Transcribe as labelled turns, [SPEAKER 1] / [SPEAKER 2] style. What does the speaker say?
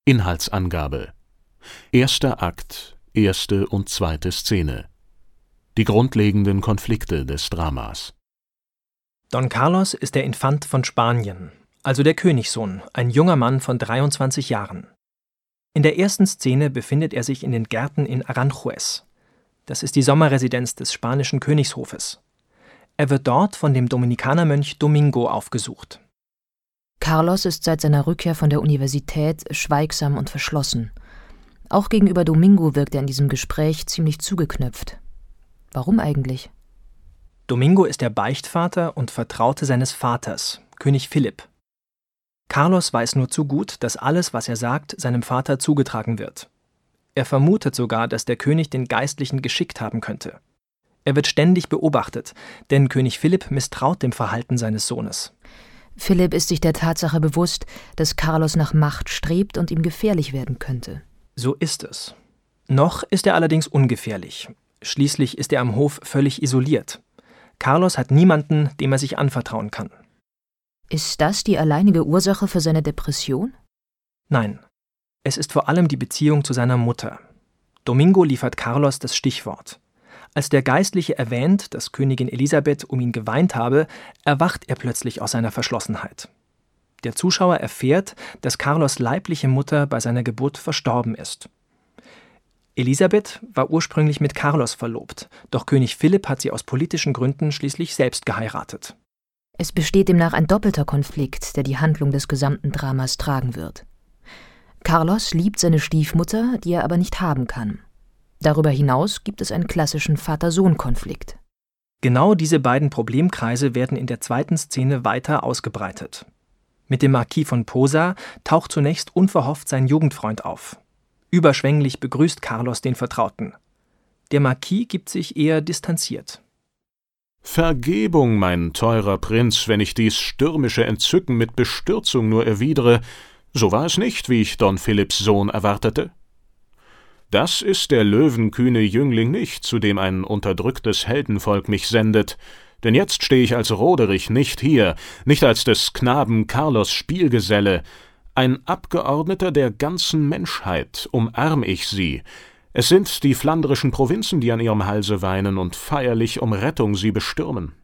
[SPEAKER 1] Inhaltsangabe: Erster Akt, erste und zweite Szene. Die grundlegenden Konflikte des Dramas.
[SPEAKER 2] Don Carlos ist der Infant von Spanien, also der Königssohn, ein junger Mann von 23 Jahren. In der ersten Szene befindet er sich in den Gärten in Aranjuez. Das ist die Sommerresidenz des spanischen Königshofes. Er wird dort von dem Dominikanermönch Domingo aufgesucht.
[SPEAKER 3] Carlos ist seit seiner Rückkehr von der Universität schweigsam und verschlossen. Auch gegenüber Domingo wirkt er in diesem Gespräch ziemlich zugeknöpft. Warum eigentlich?
[SPEAKER 2] Domingo ist der Beichtvater und Vertraute seines Vaters, König Philipp. Carlos weiß nur zu gut, dass alles, was er sagt, seinem Vater zugetragen wird. Er vermutet sogar, dass der König den Geistlichen geschickt haben könnte. Er wird ständig beobachtet, denn König Philipp misstraut dem Verhalten seines Sohnes.
[SPEAKER 3] Philipp ist sich der Tatsache bewusst, dass Carlos nach Macht strebt und ihm gefährlich werden könnte.
[SPEAKER 2] So ist es. Noch ist er allerdings ungefährlich. Schließlich ist er am Hof völlig isoliert. Carlos hat niemanden, dem er sich anvertrauen kann.
[SPEAKER 3] Ist das die alleinige Ursache für seine Depression?
[SPEAKER 2] Nein, es ist vor allem die Beziehung zu seiner Mutter. Domingo liefert Carlos das Stichwort. Als der Geistliche erwähnt, dass Königin Elisabeth um ihn geweint habe, erwacht er plötzlich aus seiner Verschlossenheit. Der Zuschauer erfährt, dass Carlos' leibliche Mutter bei seiner Geburt verstorben ist. Elisabeth war ursprünglich mit Carlos verlobt, doch König Philipp hat sie aus politischen Gründen schließlich selbst geheiratet.
[SPEAKER 3] Es besteht demnach ein doppelter Konflikt, der die Handlung des gesamten Dramas tragen wird. Carlos liebt seine Stiefmutter, die er aber nicht haben kann. Darüber hinaus gibt es einen klassischen Vater-Sohn-Konflikt.
[SPEAKER 2] Genau diese beiden Problemkreise werden in der zweiten Szene weiter ausgebreitet. Mit dem Marquis von Posa taucht zunächst unverhofft sein Jugendfreund auf. Überschwänglich begrüßt Carlos den Vertrauten. Der Marquis gibt sich eher distanziert.
[SPEAKER 1] »Vergebung, mein teurer Prinz, wenn ich dies stürmische Entzücken mit Bestürzung nur erwidere, so war es nicht, wie ich Don Philipps Sohn erwartete. Das ist der löwenkühne Jüngling nicht, zu dem ein unterdrücktes Heldenvolk mich sendet, denn jetzt stehe ich als Roderich nicht hier, nicht als des Knaben Carlos Spielgeselle. Ein Abgeordneter der ganzen Menschheit, umarm ich sie. Es sind die flandrischen Provinzen, die an ihrem Halse weinen und feierlich um Rettung sie bestürmen.